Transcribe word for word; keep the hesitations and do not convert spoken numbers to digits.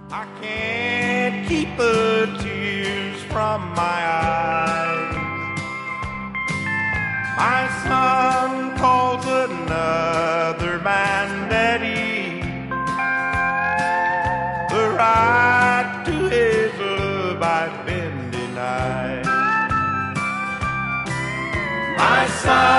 I can't keep the tears from my eyes. My son calls another man daddy. The right to his love I've been denied. My son